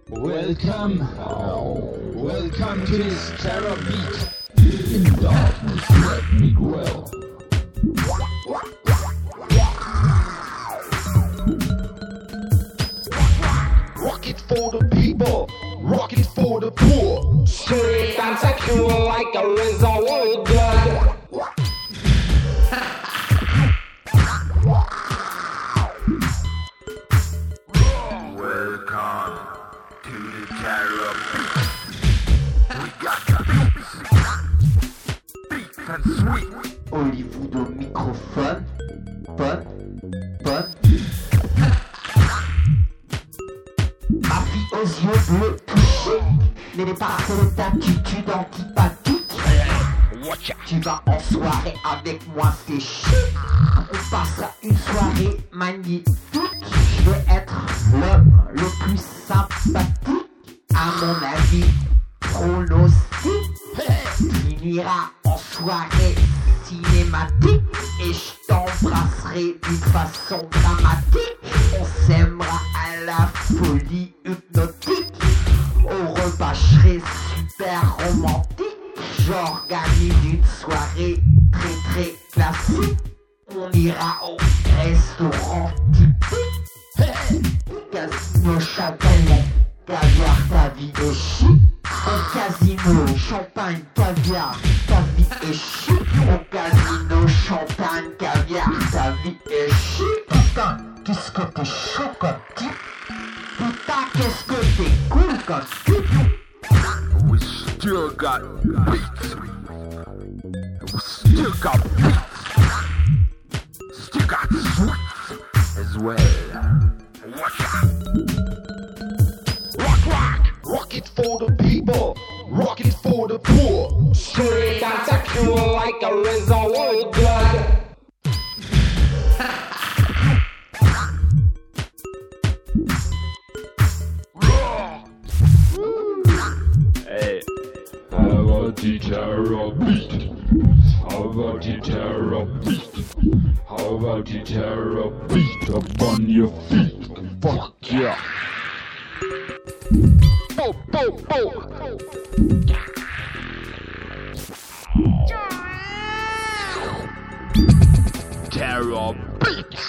Welcome to this terror beat. In darkness, let me dwell. Rock it for the people, rock it for the poor. Straight and secure like a reservoir blood. Welcome to the terror beat. We got the beats and sweet. Hollywood au microphone, bonne. Ma fille aux yeux bleus touchés, les parcelles d'attitude antipathique. Tu vas en soirée avec moi, c'est chic. On passe à une soirée magnifique. Je veux être l'homme le plus sympathique. À mon avis, pronostic finira en soirée cinématique. Et je t'embrasserai d'une façon dramatique. On s'aimera à la folie hypnotique. Au repas, je serai super romantique. J'organise une soirée très classique. On ira au restaurant typique. Casino, Châtelet, caviar, ta vie est chic. Au casino, champagne, caviar, ta vie est chic. Au casino, champagne, caviar, ta vie est chic. Putain, qu'est-ce que t'es chaud comme type. Putain, qu'est-ce que t'es cool comme type. We still got beats. We still got beats. Still got sweets as well. Rock it for the people, rock it for the poor. Straight and secure like a reservoir blood. Hey, How about the terror beat? How about the terror beat? How about the terror beat up on your feet? Fuck yeah! terror beats.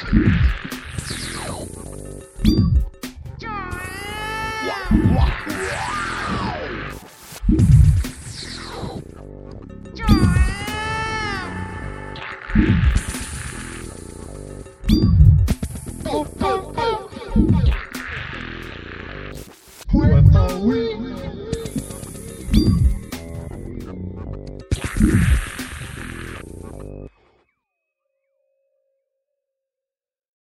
Where are we?